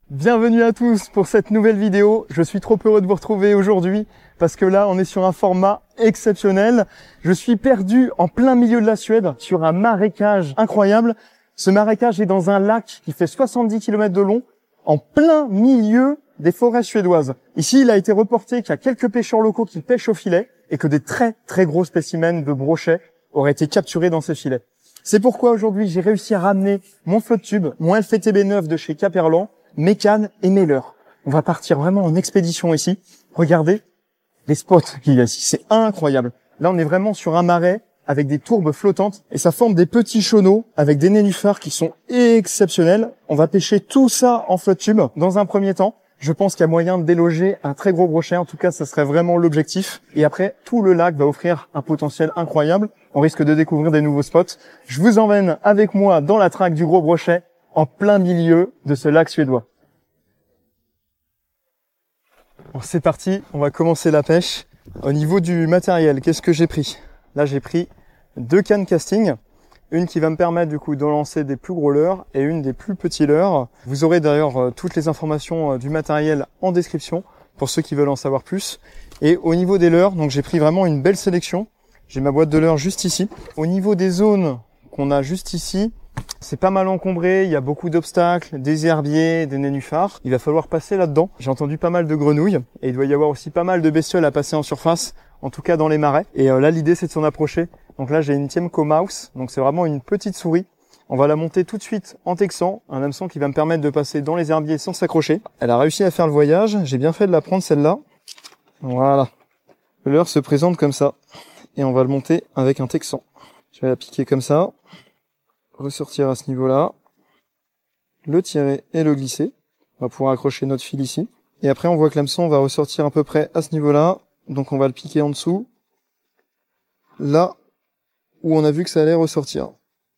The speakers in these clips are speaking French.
Bienvenue à tous pour cette nouvelle vidéo. Je suis trop heureux de vous retrouver aujourd'hui parce que là, on est sur un format exceptionnel. Je suis perdu en plein milieu de la Suède sur un marécage incroyable. Ce marécage est dans un lac qui fait 70 km de long en plein milieu des forêts suédoises. Ici, il a été reporté qu'il y a quelques pêcheurs locaux qui pêchent au filet et que des très gros spécimens de brochets auraient été capturés dans ces filets. C'est pourquoi aujourd'hui, j'ai réussi à ramener mon flotte tube, mon LFTB 9 de chez Caperlan, mes cannes et mes leurres. On va partir vraiment en expédition ici. Regardez les spots qu'il y a ici, c'est incroyable. Là, on est vraiment sur un marais avec des tourbes flottantes et ça forme des petits chenaux avec des nénuphars qui sont exceptionnels. On va pêcher tout ça en flotte tube dans un premier temps. Je pense qu'il y a moyen de déloger un très gros brochet. En tout cas, ça serait vraiment l'objectif. Et après, tout le lac va offrir un potentiel incroyable. On risque de découvrir des nouveaux spots. Je vous emmène avec moi dans la traque du gros brochet en plein milieu de ce lac suédois. Bon, c'est parti, on va commencer la pêche. Au niveau du matériel, qu'est-ce que j'ai pris? Là, j'ai pris 2 cannes casting, une qui va me permettre du coup de lancer des plus gros leurres et une des plus petits leurres. Vous aurez d'ailleurs toutes les informations du matériel en description pour ceux qui veulent en savoir plus. Et au niveau des leurres, donc j'ai pris vraiment une belle sélection. J'ai ma boîte de leurres juste ici. Au niveau des zones qu'on a juste ici, c'est pas mal encombré, il y a beaucoup d'obstacles, des herbiers, des nénuphars. Il va falloir passer là-dedans. J'ai entendu pas mal de grenouilles et il doit y avoir aussi pas mal de bestioles à passer en surface, en tout cas dans les marais. Et là, l'idée, c'est de s'en approcher. Donc là, j'ai une Tiemco Mouse, donc c'est vraiment une petite souris. On va la monter tout de suite en texan, un hameçon qui va me permettre de passer dans les herbiers sans s'accrocher. Elle a réussi à faire le voyage, j'ai bien fait de la prendre celle-là. Voilà. Le leurre se présente comme ça. Et on va le monter avec un texan. Je vais la piquer comme ça. Ressortir à ce niveau-là, le tirer et le glisser. On va pouvoir accrocher notre fil ici. Et après, on voit que l'hameçon va ressortir à peu près à ce niveau-là. Donc on va le piquer en dessous. Là où on a vu que ça allait ressortir.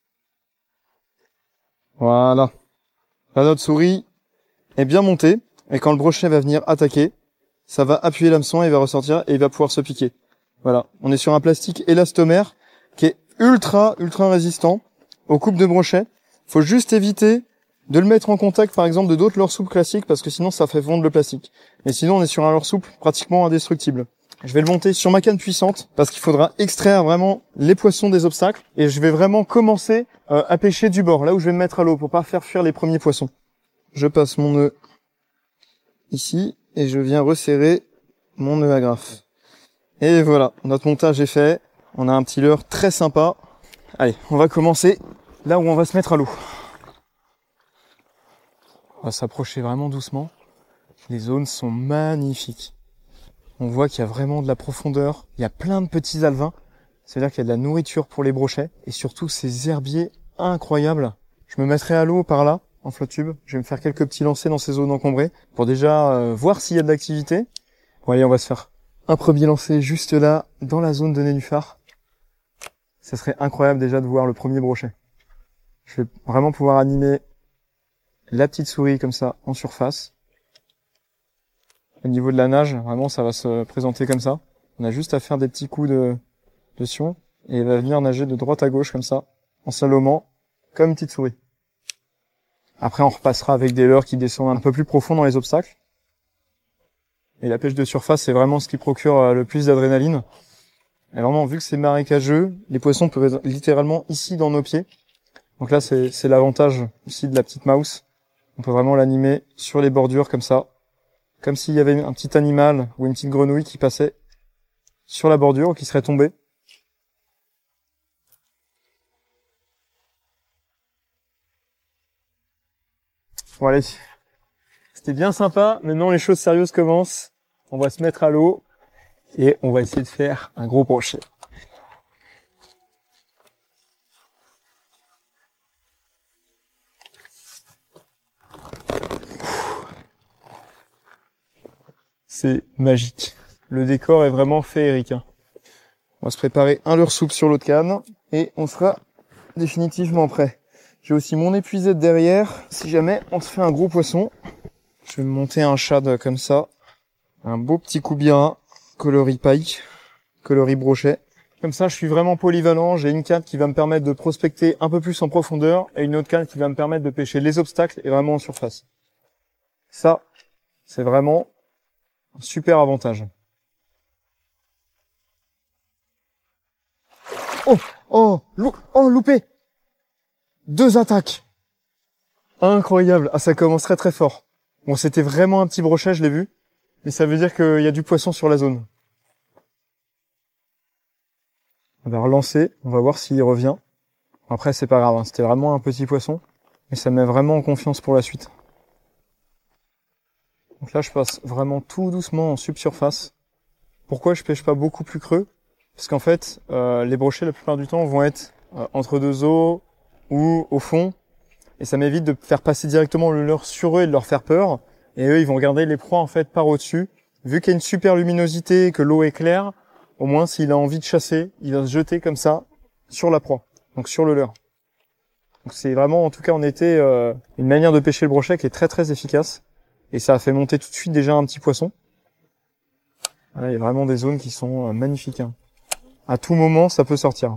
Voilà. Là, notre souris est bien montée. Et quand le brochet va venir attaquer, ça va appuyer l'hameçon et il va ressortir et il va pouvoir se piquer. Voilà. On est sur un plastique élastomère qui est ultra résistant aux coupes de brochet. Faut juste éviter de le mettre en contact, par exemple, de d'autres leurres souples classiques, parce que sinon, ça fait fondre le plastique. Mais sinon, on est sur un leurre souple pratiquement indestructible. Je vais le monter sur ma canne puissante, parce qu'il faudra extraire vraiment les poissons des obstacles, et je vais vraiment commencer à pêcher du bord, là où je vais me mettre à l'eau, pour pas faire fuir les premiers poissons. Je passe mon nœud ici, et je viens resserrer mon nœud agrafe. Et voilà, notre montage est fait. On a un petit leurre très sympa. Allez, on va commencer là où on va se mettre à l'eau. On va s'approcher vraiment doucement. Les zones sont magnifiques. On voit qu'il y a vraiment de la profondeur. Il y a plein de petits alevins. C'est-à-dire qu'il y a de la nourriture pour les brochets. Et surtout ces herbiers incroyables. Je me mettrai à l'eau par là, en flotte tube. Je vais me faire quelques petits lancers dans ces zones encombrées pour déjà voir s'il y a de l'activité. Bon allez, on va se faire un premier lancer juste là, dans la zone de nénuphar. Ça serait incroyable déjà de voir le premier brochet. Je vais vraiment pouvoir animer la petite souris comme ça en surface. Au niveau de la nage, vraiment ça va se présenter comme ça. On a juste à faire des petits coups de sion et elle va venir nager de droite à gauche comme ça, en salomant, comme une petite souris. Après on repassera avec des leurres qui descendent un peu plus profond dans les obstacles. Et la pêche de surface, c'est vraiment ce qui procure le plus d'adrénaline. Et vraiment, vu que c'est marécageux, les poissons peuvent être littéralement ici dans nos pieds. Donc là, c'est l'avantage ici de la petite mouse. On peut vraiment l'animer sur les bordures comme ça. Comme s'il y avait un petit animal ou une petite grenouille qui passait sur la bordure ou qui serait tombée. Bon allez, c'était bien sympa. Maintenant, les choses sérieuses commencent. On va se mettre à l'eau. Et on va essayer de faire un gros brochet. C'est magique. Le décor est vraiment féerique. On va se préparer un leurre souple sur l'autre canne et on sera définitivement prêt. J'ai aussi mon épuisette derrière. Si jamais on se fait un gros poisson, je vais me monter un shad comme ça. Un beau petit coubia, coloris pike, coloris brochet. Comme ça, je suis vraiment polyvalent. J'ai une canne qui va me permettre de prospecter un peu plus en profondeur et une autre canne qui va me permettre de pêcher les obstacles et vraiment en surface. ça, c'est vraiment un super avantage. Oh, loupé! 2 attaques! Incroyable! Ah, ça commence très très fort. Bon, c'était vraiment un petit brochet, je l'ai vu. Mais ça veut dire qu'il y a du poisson sur la zone. On va relancer, on va voir s'il revient. Après, c'est pas grave, hein. C'était vraiment un petit poisson. Mais ça met vraiment en confiance pour la suite. Donc là, je passe vraiment tout doucement en subsurface. Pourquoi je pêche pas beaucoup plus creux? Parce qu'en fait, les brochets, la plupart du temps, vont être entre deux eaux ou au fond. Et ça m'évite de faire passer directement le leurre sur eux et de leur faire peur. Et eux, ils vont regarder les proies en fait par au-dessus. Vu qu'il y a une super luminosité et que l'eau est claire, au moins s'il a envie de chasser, il va se jeter comme ça sur la proie, donc sur le leurre. Donc c'est vraiment, en tout cas en été, une manière de pêcher le brochet qui est très très efficace. Et ça a fait monter tout de suite déjà un petit poisson. Voilà, il y a vraiment des zones qui sont magnifiques, hein. À tout moment, ça peut sortir.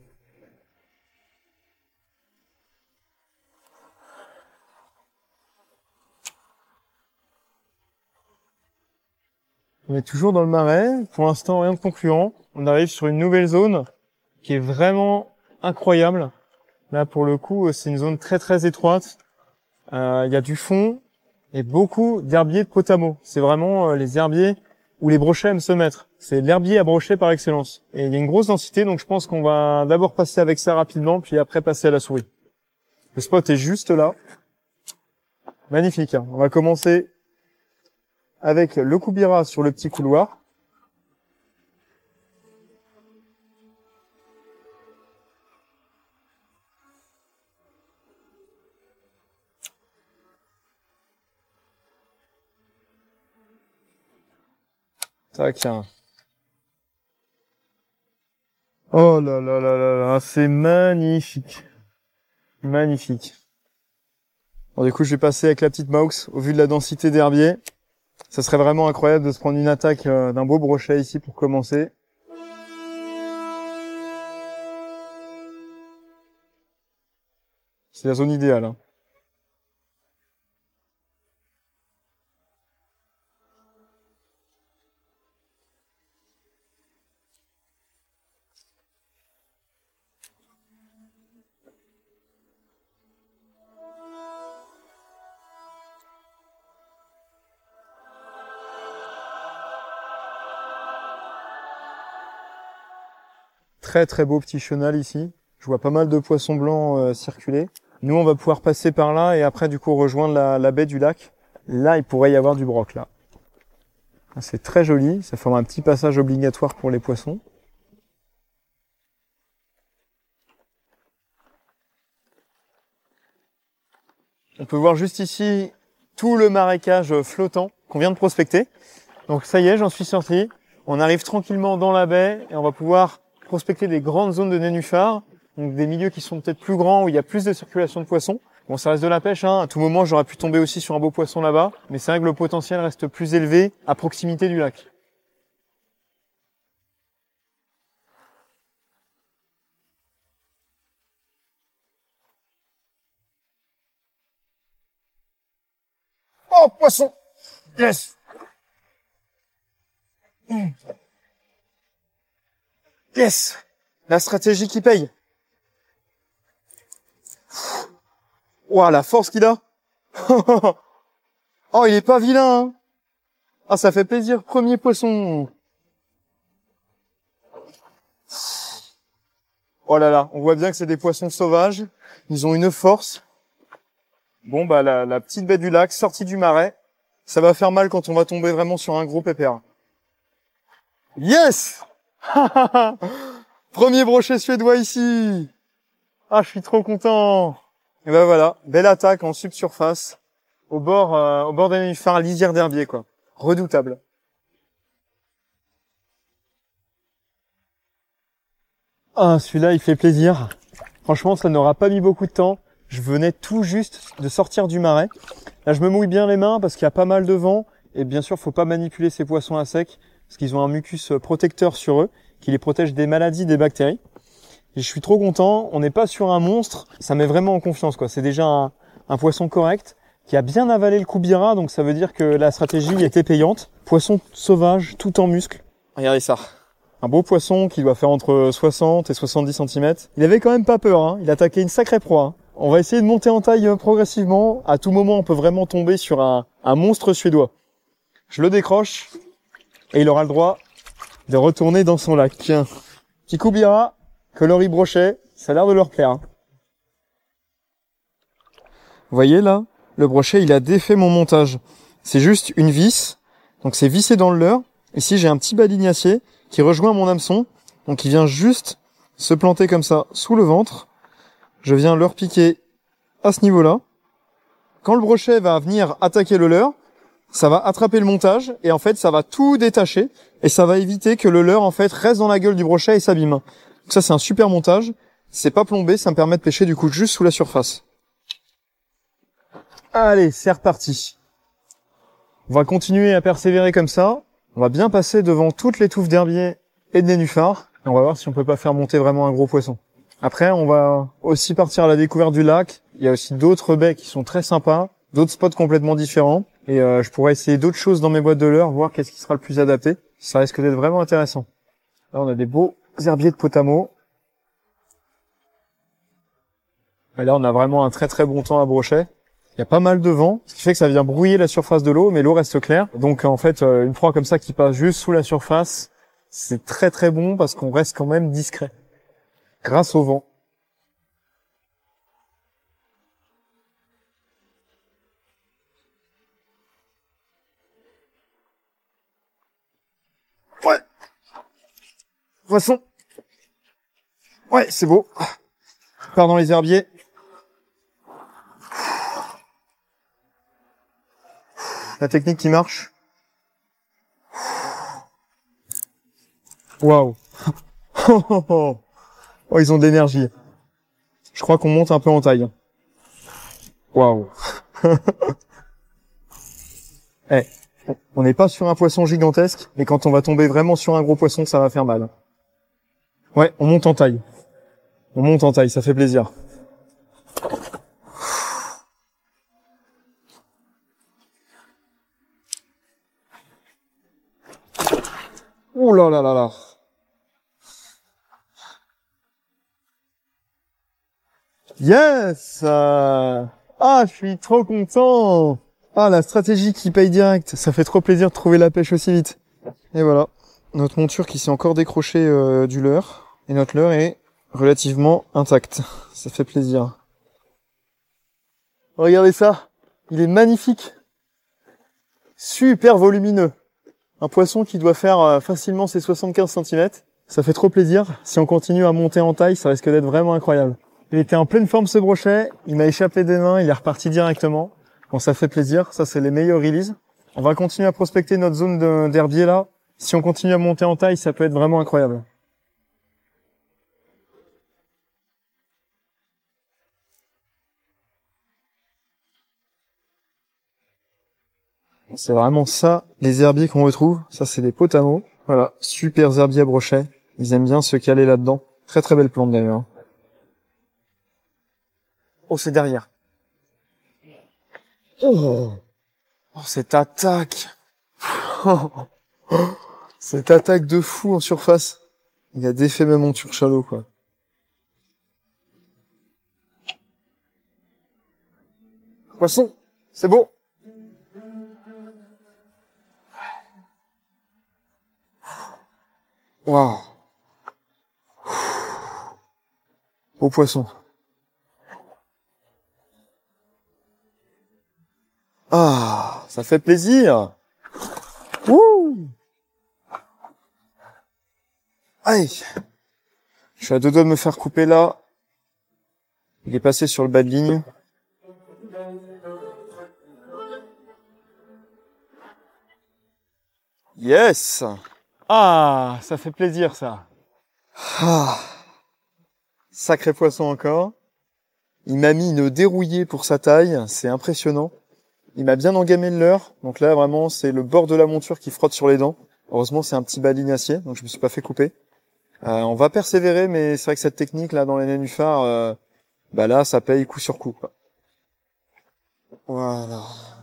On est toujours dans le marais. Pour l'instant, rien de concluant. On arrive sur une nouvelle zone qui est vraiment incroyable. Là, pour le coup, c'est une zone très très étroite. Il y a du fond et beaucoup d'herbiers de Potamo. C'est vraiment les herbiers où les brochets aiment se mettre. C'est l'herbier à brochet par excellence. Et il y a une grosse densité, donc je pense qu'on va d'abord passer avec ça rapidement, puis après passer à la souris. Le spot est juste là. Magnifique, hein. On va commencer avec le Koubira sur le petit couloir. Tac. Oh là là là là là, c'est magnifique. Magnifique. Bon, du coup, je vais passer avec la petite Maux. Au vu de la densité d'herbier, ça serait vraiment incroyable de se prendre une attaque d'un beau brochet ici pour commencer. C'est la zone idéale, hein. Très très beau petit chenal ici. Je vois pas mal de poissons blancs circuler. Nous, on va pouvoir passer par là et après, du coup, rejoindre la baie du lac. Là, il pourrait y avoir du broc, là. C'est très joli. Ça forme un petit passage obligatoire pour les poissons. On peut voir juste ici tout le marécage flottant qu'on vient de prospecter. Donc ça y est, j'en suis sorti. On arrive tranquillement dans la baie et on va pouvoir prospecter des grandes zones de nénuphars, donc des milieux qui sont peut-être plus grands, où il y a plus de circulation de poissons. Bon, ça reste de la pêche, hein. À tout moment, j'aurais pu tomber aussi sur un beau poisson là-bas, mais c'est vrai que le potentiel reste plus élevé à proximité du lac. Oh, poisson! Yes! Yes! La stratégie qui paye. Ouah, la force qu'il a. Oh, il est pas vilain, hein. Ah, ça fait plaisir. Premier poisson. Oh là là, on voit bien que c'est des poissons sauvages. Ils ont une force. Bon, bah, la petite baie du lac, sortie du marais. Ça va faire mal quand on va tomber vraiment sur un gros pépère. Yes! Premier brochet suédois ici. Ah, je suis trop content. Et ben voilà, belle attaque en subsurface, au bord d'un nénuphar, lisière d'herbier, quoi. Redoutable. Ah, celui-là, il fait plaisir. Franchement, ça n'aura pas mis beaucoup de temps. Je venais tout juste de sortir du marais. Là, je me mouille bien les mains parce qu'il y a pas mal de vent. Et bien sûr, faut pas manipuler ces poissons à sec parce qu'ils ont un mucus protecteur sur eux qui les protège des maladies, des bactéries. Et je suis trop content. On n'est pas sur un monstre. Ça met vraiment en confiance, quoi. C'est déjà un poisson correct. qui a bien avalé le Koubira, donc ça veut dire que la stratégie était payante. Poisson sauvage, tout en muscles. Regardez ça. Un beau poisson qui doit faire entre 60 et 70 cm. Il avait quand même pas peur, hein. Il attaquait une sacrée proie, hein. On va essayer de monter en taille progressivement. À tout moment, on peut vraiment tomber sur un monstre suédois. Je le décroche et il aura le droit de retourner dans son lac. Tiens. Petit Koubira, coloris brochet, ça a l'air de leur plaire, hein. Vous voyez là, le brochet, il a défait mon montage. C'est juste une vis, donc c'est vissé dans le leurre. Ici, j'ai un petit balignacé qui rejoint mon hameçon, donc il vient juste se planter comme ça sous le ventre. Je viens le repiquer à ce niveau-là. Quand le brochet va venir attaquer le leurre, ça va attraper le montage et en fait, ça va tout détacher et ça va éviter que le leurre en fait reste dans la gueule du brochet et s'abîme. Donc ça, c'est un super montage. C'est pas plombé, ça me permet de pêcher du coup juste sous la surface. Allez, c'est reparti. On va continuer à persévérer comme ça. On va bien passer devant toutes les touffes d'herbier et de nénuphars. Et on va voir si on peut pas faire monter vraiment un gros poisson. Après, on va aussi partir à la découverte du lac. Il y a aussi d'autres baies qui sont très sympas, d'autres spots complètement différents. Et je pourrais essayer d'autres choses dans mes boîtes de leurre, voir qu'est-ce qui sera le plus adapté. Ça risque d'être vraiment intéressant. Là, on a des beaux herbiers de potamo. Et là, on a vraiment un très très bon temps à brochet. Il y a pas mal de vent, ce qui fait que ça vient brouiller la surface de l'eau, mais l'eau reste claire. Donc en fait, une proie comme ça qui passe juste sous la surface, c'est très très bon parce qu'on reste quand même discret, grâce au vent. Ouais. Poisson. Ouais, c'est beau. Part dans les herbiers. La technique qui marche. Waouh. Oh, ils ont de l'énergie. Je crois qu'on monte un peu en taille. Waouh. Eh, on n'est pas sur un poisson gigantesque, mais quand on va tomber vraiment sur un gros poisson, ça va faire mal. Ouais, on monte en taille. On monte en taille, ça fait plaisir. Ouh là là là là. Yes! Ah, je suis trop content! Ah, la stratégie qui paye direct. Ça fait trop plaisir de trouver la pêche aussi vite. Et voilà. Notre monture qui s'est encore décrochée du leurre. Et notre leurre est relativement intact. Ça fait plaisir. Regardez ça. Il est magnifique. Super volumineux. Un poisson qui doit faire facilement ses 75 cm. Ça fait trop plaisir. Si on continue à monter en taille, ça risque d'être vraiment incroyable. Il était en pleine forme ce brochet. Il m'a échappé des mains. Il est reparti directement. Bon, ça fait plaisir. Ça, c'est les meilleurs releases. On va continuer à prospecter notre zone d'herbier là. Si on continue à monter en taille, ça peut être vraiment incroyable. C'est vraiment ça, les herbiers qu'on retrouve. Ça, c'est des potamos. Voilà, super herbiers à brochet. Ils aiment bien se caler là-dedans. Très très belle plante d'ailleurs. Oh, c'est derrière. Oh, cette attaque. Cette attaque de fou en surface. Il a défait ma monture chalot, quoi. Poisson, c'est beau. Waouh. Beau poisson. Ah, ça fait plaisir. Wouh. Aïe. Je suis à deux doigts de me faire couper là. Il est passé sur le bas de ligne. Yes. Ah, ça fait plaisir ça. Ah. Sacré poisson encore. Il m'a mis une dérouillée pour sa taille, c'est impressionnant. Il m'a bien engamé le leurre, donc là vraiment c'est le bord de la monture qui frotte sur les dents. Heureusement c'est un petit balinacier, donc je me suis pas fait couper. On va persévérer, mais c'est vrai que cette technique là dans les nénuphars, bah là ça paye coup sur coup, quoi. Voilà.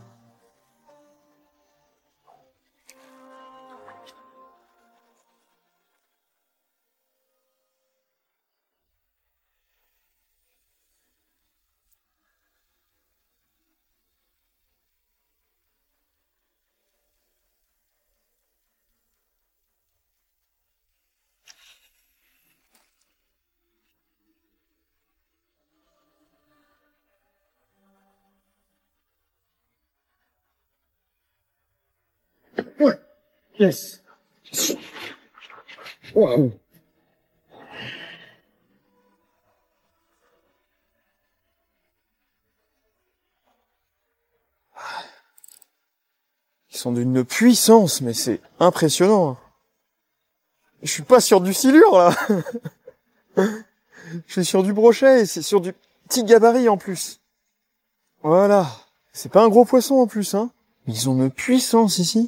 Ouais. Yes. Wow. Ils sont d'une puissance, mais c'est impressionnant. Je suis pas sur du silure, là. Je suis sur du brochet et c'est sur du petit gabarit en plus. Voilà. C'est pas un gros poisson en plus, hein. Ils ont une puissance ici.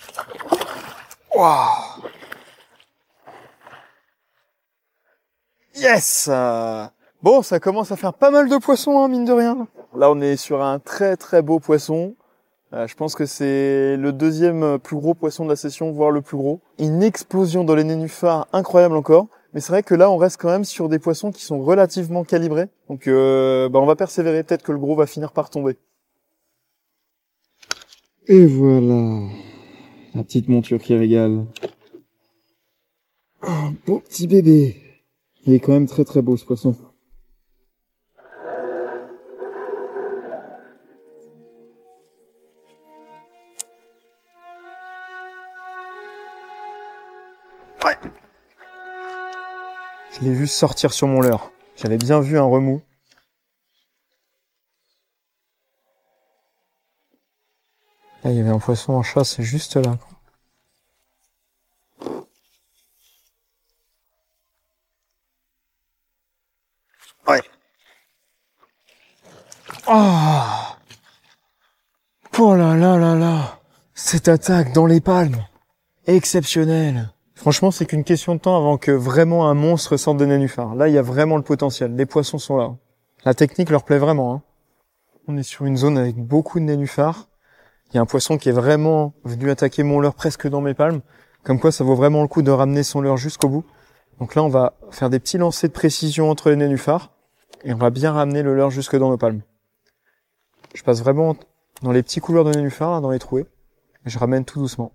Waouh. Yes. Bon, ça commence à faire pas mal de poissons, hein, mine de rien. Là, on est sur un très très beau poisson. Je pense que c'est le deuxième plus gros poisson de la session, voire le plus gros. Une explosion dans les nénuphars incroyable encore. Mais c'est vrai que là, on reste quand même sur des poissons qui sont relativement calibrés. Donc, on va persévérer. Peut-être que le gros va finir par tomber. Et voilà. La petite monture qui régale. Un beau petit bébé. Il est quand même très très beau ce poisson. Ouais. Je l'ai vu sortir sur mon leurre. J'avais bien vu un remous. Là, il y avait un poisson en chasse juste là. Ouais. Oh, oh là là là là. Cette attaque dans les palmes. Exceptionnelle. Franchement, c'est qu'une question de temps avant que vraiment un monstre sorte des nénuphars. Là, il y a vraiment le potentiel. Les poissons sont là. La technique leur plaît vraiment, hein. On est sur une zone avec beaucoup de nénuphars. Il y a un poisson qui est vraiment venu attaquer mon leurre presque dans mes palmes. Comme quoi, ça vaut vraiment le coup de ramener son leurre jusqu'au bout. Donc là, on va faire des petits lancers de précision entre les nénuphars. Et on va bien ramener le leurre jusque dans nos palmes. Je passe vraiment dans les petits couloirs de nénuphars, là, dans les trouées. Et je ramène tout doucement.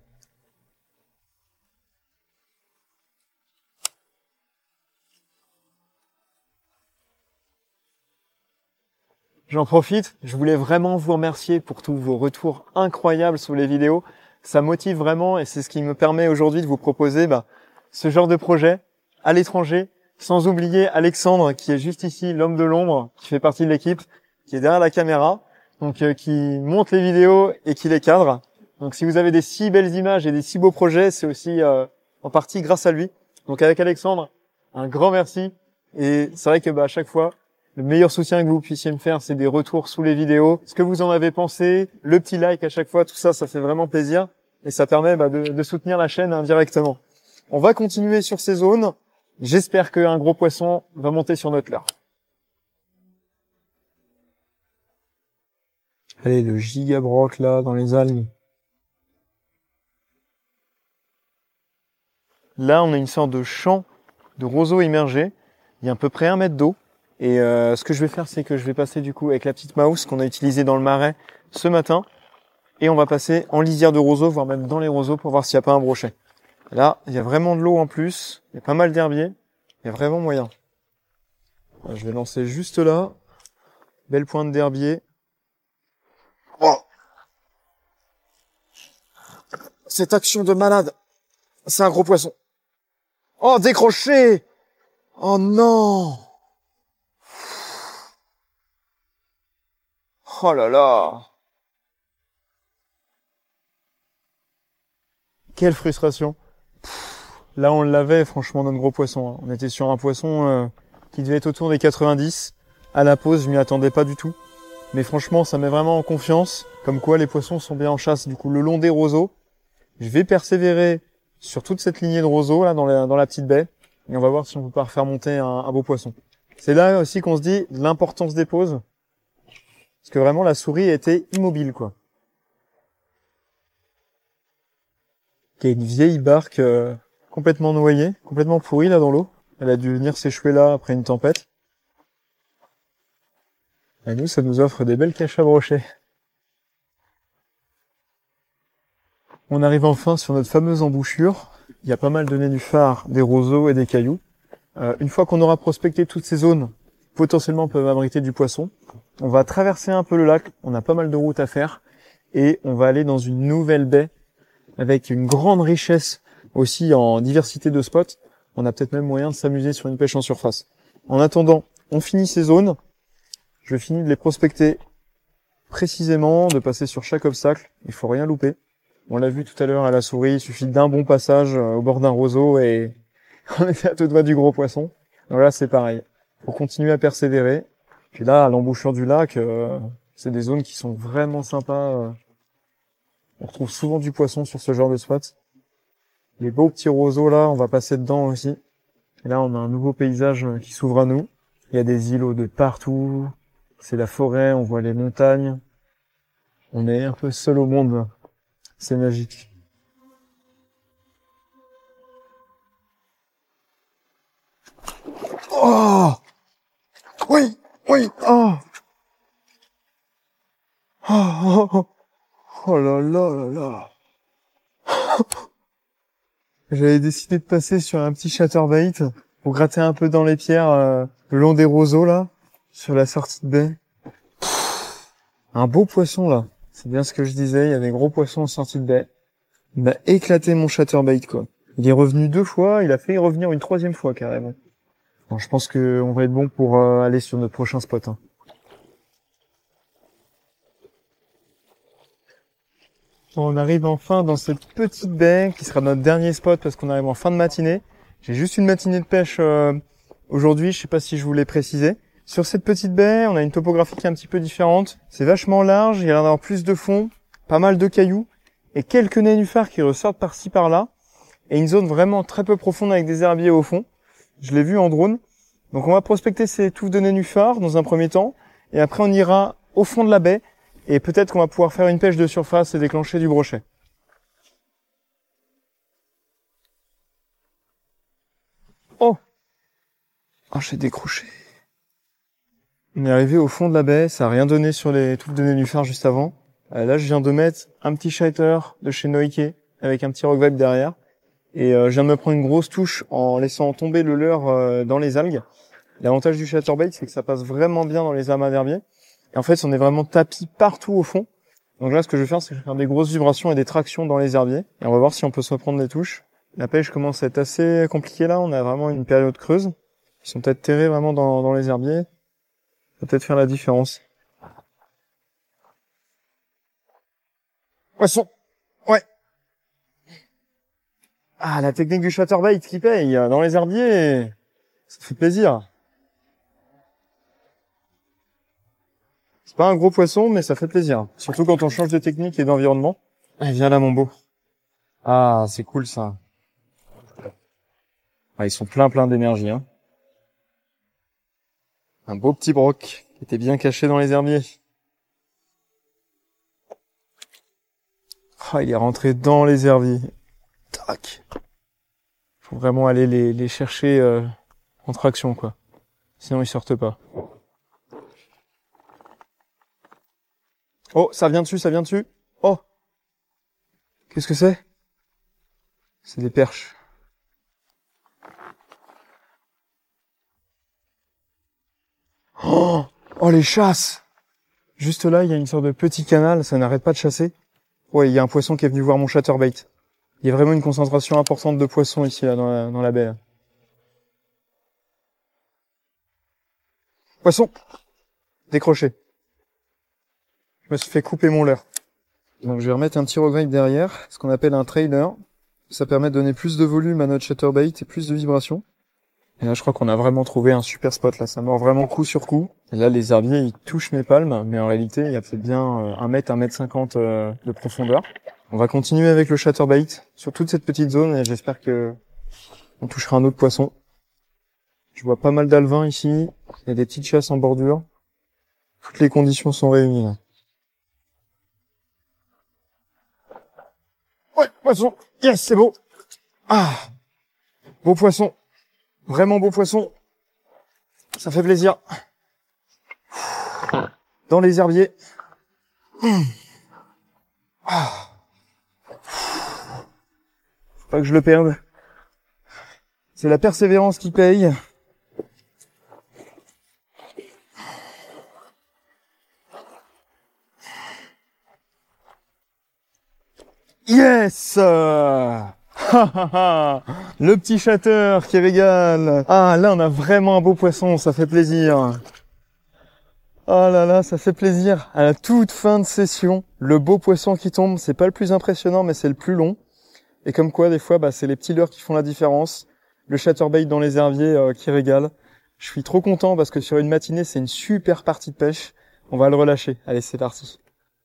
J'en profite, je voulais vraiment vous remercier pour tous vos retours incroyables sous les vidéos. Ça motive vraiment et c'est ce qui me permet aujourd'hui de vous proposer ce genre de projet à l'étranger. Sans oublier Alexandre qui est juste ici, l'homme de l'ombre, qui fait partie de l'équipe, qui est derrière la caméra, donc qui monte les vidéos et qui les cadre. Donc si vous avez des si belles images et des si beaux projets, c'est aussi en partie grâce à lui. Donc avec Alexandre, un grand merci. Et c'est vrai que à chaque fois, le meilleur soutien que vous puissiez me faire, c'est des retours sous les vidéos. Ce que vous en avez pensé, le petit like à chaque fois, tout ça, ça fait vraiment plaisir. Et ça permet de soutenir la chaîne indirectement. On va continuer sur ces zones. J'espère qu'un gros poisson va monter sur notre leurre. Allez, le gigabroc là, dans les algues. Là, on a une sorte de champ de roseaux immergés. Il y a à peu près 1 mètre d'eau. Et ce que je vais faire, c'est que je vais passer du coup avec la petite mouse qu'on a utilisée dans le marais ce matin. Et on va passer en lisière de roseaux, voire même dans les roseaux pour voir s'il n'y a pas un brochet. Là, il y a vraiment de l'eau en plus. Il y a pas mal d'herbiers. Il y a vraiment moyen. Je vais lancer juste là. Belle pointe d'herbier. Oh, cette action de malade. C'est un gros poisson. Oh, décroché. Oh non. Oh là là. Quelle frustration. Là, on l'avait, franchement, notre gros poisson, hein. On était sur un poisson qui devait être autour des 90. À la pause, je m'y attendais pas du tout. Mais franchement, ça met vraiment en confiance. Comme quoi, les poissons sont bien en chasse, du coup, le long des roseaux. Je vais persévérer sur toute cette lignée de roseaux, là, dans la petite baie. Et on va voir si on peut pas faire monter un beau poisson. C'est là aussi qu'on se dit l'importance des pauses. Parce que vraiment, la souris était immobile, quoi. Il y a une vieille barque complètement noyée, complètement pourrie là dans l'eau. Elle a dû venir s'échouer là après une tempête. Et nous, ça nous offre des belles caches à brocher. On arrive enfin sur notre fameuse embouchure. Il y a pas mal de nénuphars, des roseaux et des cailloux. Une fois qu'on aura prospecté toutes ces zones, potentiellement peuvent abriter du poisson, on va traverser un peu le lac. On a pas mal de routes à faire. Et on va aller dans une nouvelle baie avec une grande richesse aussi en diversité de spots. On a peut-être même moyen de s'amuser sur une pêche en surface. En attendant, on finit ces zones. Je finis de les prospecter précisément, de passer sur chaque obstacle. Il faut rien louper. On l'a vu tout à l'heure à la souris, il suffit d'un bon passage au bord d'un roseau et on était à tout doigt du gros poisson. Donc là, c'est pareil. Faut continuer à persévérer. Puis là, à l'embouchure du lac, c'est des zones qui sont vraiment sympas. On retrouve souvent du poisson sur ce genre de spot. Les beaux petits roseaux là, on va passer dedans aussi. Et là, on a un nouveau paysage qui s'ouvre à nous. Il y a des îlots de partout. C'est la forêt, on voit les montagnes. On est un peu seul au monde. C'est magique. Oh! Oui! Oui! Oh! Oh, oh, oh. Oh là là là là! J'avais décidé de passer sur un petit chatterbait pour gratter un peu dans les pierres le long des roseaux là, sur la sortie de baie. Un beau poisson là. C'est bien ce que je disais, il y avait gros poissons en sortie de baie. Il m'a éclaté mon chatterbait quoi. Il est revenu 2 fois, il a fait revenir une 3e fois carrément. Bon, je pense que on va être bon pour aller sur notre prochain spot. Hein. On arrive enfin dans cette petite baie qui sera notre dernier spot parce qu'on arrive en fin de matinée. J'ai juste une matinée de pêche aujourd'hui, je sais pas si je vous l'ai précisé. Sur cette petite baie, on a une topographie qui est un petit peu différente. C'est vachement large, il y a l'air d'avoir plus de fond, pas mal de cailloux et quelques nénuphars qui ressortent par-ci par-là. Et une zone vraiment très peu profonde avec des herbiers au fond. Je l'ai vu en drone. Donc on va prospecter ces touffes de nénuphars dans un premier temps. Et après on ira au fond de la baie. Et peut-être qu'on va pouvoir faire une pêche de surface et déclencher du brochet. Oh! Ah, j'ai décroché. On est arrivé au fond de la baie. Ça a rien donné sur les touffes de nénuphars juste avant. Là, je viens de mettre un petit shitter de chez Noike avec un petit rock vibe derrière. Et je viens de me prendre une grosse touche en laissant tomber le leurre dans les algues. L'avantage du chatterbait, c'est que ça passe vraiment bien dans les amas d'herbier. Et en fait, on est vraiment tapis partout au fond. Donc là, ce que je vais faire, c'est que je vais faire des grosses vibrations et des tractions dans les herbiers. Et on va voir si on peut se reprendre des touches. La pêche commence à être assez compliquée là. On a vraiment une période creuse. Ils sont peut-être terrés vraiment dans les herbiers. Ça va peut-être faire la différence. Poisson! Ouais! Ah, la technique du chatterbait qui paye dans les herbiers. Ça fait plaisir. C'est pas un gros poisson, mais ça fait plaisir. Surtout quand on change de technique et d'environnement. Allez, viens là, mon beau. Ah, c'est cool, ça. Ah, ils sont plein d'énergie, hein. Un beau petit broc qui était bien caché dans les herbiers. Ah, il est rentré dans les herbiers. Tac. Faut vraiment aller les chercher en traction, quoi. Sinon, ils sortent pas. Oh, ça vient dessus, ça vient dessus. Oh. Qu'est-ce que c'est? C'est des perches. Oh, oh les chasses! Juste là, il y a une sorte de petit canal, ça n'arrête pas de chasser. Ouais, il y a un poisson qui est venu voir mon chatterbait. Il y a vraiment une concentration importante de poissons ici, là, dans la baie. Là. Poisson! Décroché. Je me suis fait couper mon leurre. Donc je vais remettre un petit roguevibe derrière, ce qu'on appelle un trailer. Ça permet de donner plus de volume à notre chatterbait et plus de vibrations. Et là, je crois qu'on a vraiment trouvé un super spot, là. Ça mord vraiment coup sur coup. Et là, les herbiers, ils touchent mes palmes, mais en réalité, il y a peut-être bien 1 mètre, 1,50 m de profondeur. On va continuer avec le chatterbait sur toute cette petite zone et j'espère que on touchera un autre poisson. Je vois pas mal d'alevins ici. Il y a des petites chasses en bordure. Toutes les conditions sont réunies là. Ouais, poisson. Yes, c'est beau. Ah, beau poisson. Vraiment beau poisson. Ça fait plaisir. Dans les herbiers. Ah. Faut pas que je le perde. C'est la persévérance qui paye. Yes. Le petit chatteur qui régale. Ah, là, on a vraiment un beau poisson, ça fait plaisir. Oh là là, ça fait plaisir. À la toute fin de session, le beau poisson qui tombe, c'est pas le plus impressionnant, mais c'est le plus long. Et comme quoi, des fois, c'est les petits leurres qui font la différence. Le chatterbait dans les herbiers qui régale. Je suis trop content parce que sur une matinée, c'est une super partie de pêche. On va le relâcher. Allez, c'est parti.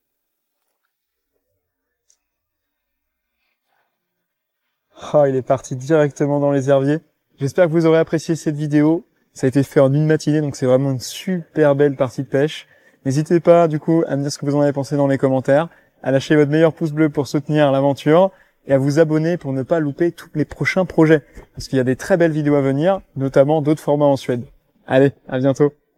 Oh, il est parti directement dans les herbiers. J'espère que vous aurez apprécié cette vidéo. Ça a été fait en une matinée, donc c'est vraiment une super belle partie de pêche. N'hésitez pas, du coup, à me dire ce que vous en avez pensé dans les commentaires, à lâcher votre meilleur pouce bleu pour soutenir l'aventure et à vous abonner pour ne pas louper tous les prochains projets. Parce qu'il y a des très belles vidéos à venir, notamment d'autres formats en Suède. Allez, à bientôt.